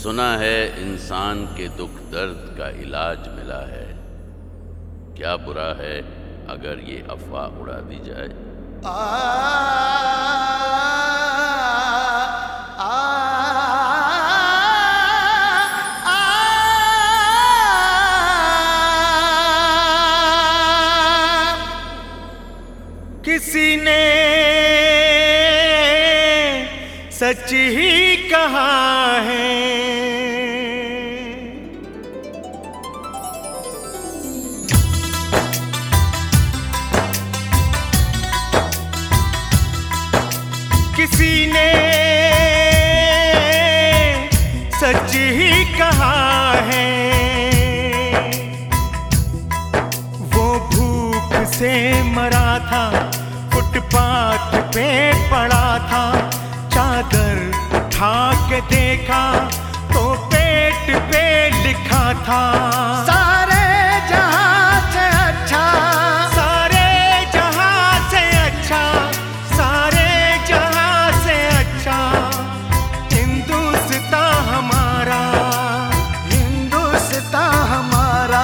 सुना है इंसान के दुख दर्द का इलाज मिला है। क्या बुरा है अगर ये अफवाह उड़ा दी जाए। किसी ने सच ही कहा है, किसी ने सच ही कहा है। वो भूख से मरा था, फुटपाथ पे पड़ा था, चादर उठा के देखा तो पेट पे लिखा था सारे जहां से अच्छा, सारे जहां से अच्छा, सारे जहां से अच्छा हिंदुस्तान हमारा, हिंदुस्तान हमारा।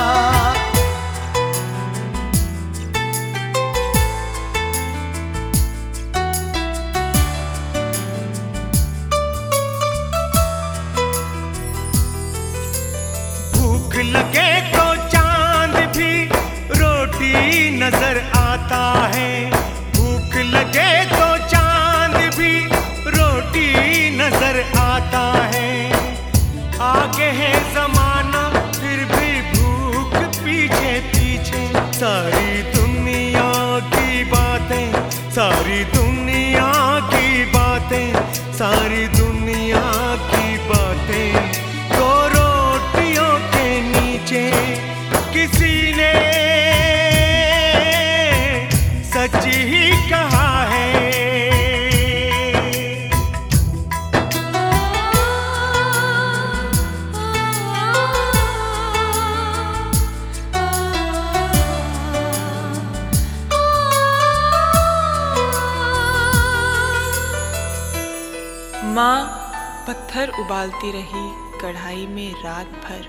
भूख लगे तो चांद भी रोटी नजर आता है, भूख लगे तो चांद भी रोटी नजर आता है। आगे है जमाना फिर भी भूख पीछे पीछे, सारी दुनिया की बातें, सारी दुनिया की बातें, सारी दुनिया की बातें तो रोटियों के नीचे। किसी ने सच ही कहा है। माँ पत्थर उबालती रही कढ़ाई में रात भर,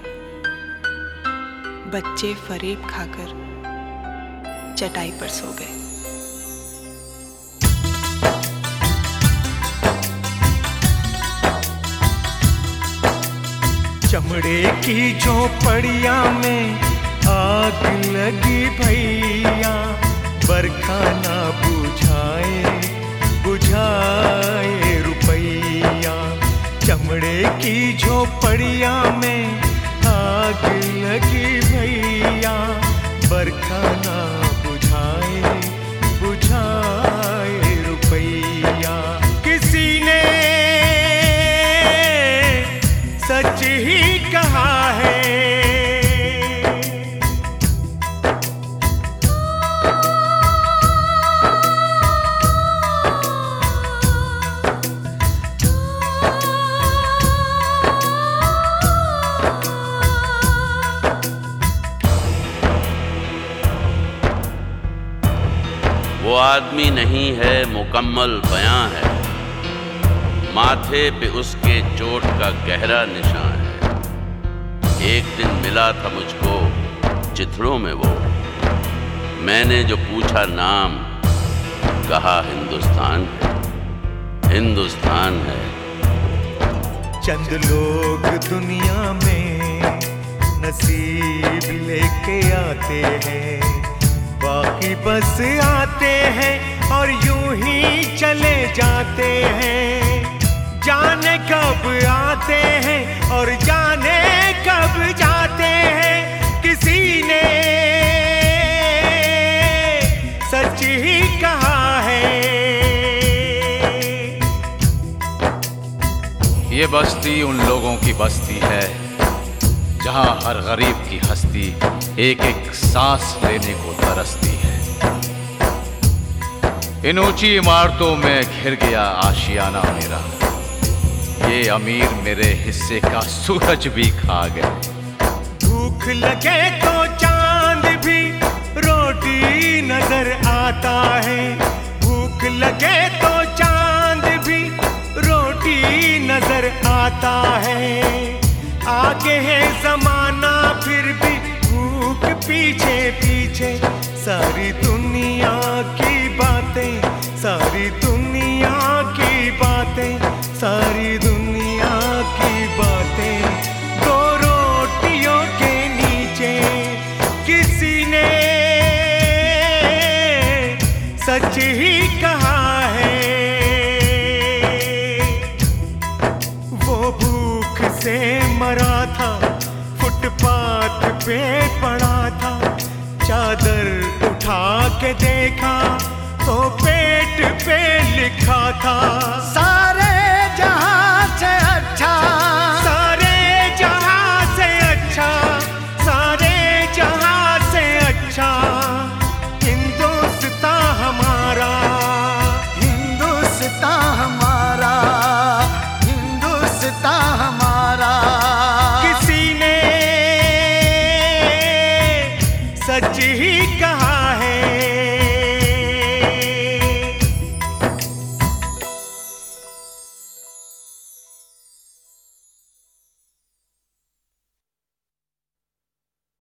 बच्चे फरेब खाकर चटाई पर सो गए। चमड़े की झोपड़ियां में आग लगी भैया, बरखा ना बुझाए बुझाए रुपैया। चमड़े की झोपड़ियां में आग लगी भैया, बरखा ना बुझाए बुझाए रुपैया। किसी ने सच ही कहा है। वो आदमी नहीं है मुकम्मल बयां है, माथे पे उसके चोट का गहरा निशान है। एक दिन मिला था मुझको चिथड़ों में वो, मैंने जो पूछा नाम कहा हिंदुस्तान है, हिंदुस्तान है। चंद लोग दुनिया में नसीब लेके आते हैं, बाकी बस आते हैं और यूं ही चले जाते हैं। जाने कब आते हैं और जाने कब जाते हैं। किसी ने सच ही कहा है। ये बस्ती उन लोगों की बस्ती है जहां हर गरीब की हस्ती एक एक सांस लेने को तरसती है। इन ऊंची इमारतों में घिर गया आशियाना मेरा, ये अमीर मेरे हिस्से का सूरज भी खा गए। भूख लगे तो चांद भी रोटी नजर आता है, भूख लगे तो चांद भी रोटी नजर आता आता है। आगे है जमाना फिर भी भूख पीछे पीछे, सारी दुनिया की बातें, सारी दुनिया की बातें, सारी दुनिया की बातें। दो रोटियों के नीचे किसी ने सच ही कहा है। वो भूख से मरा था, फुटपाथ पे पड़ा था, चादर उठा के देखा तो पेट पे लिखा था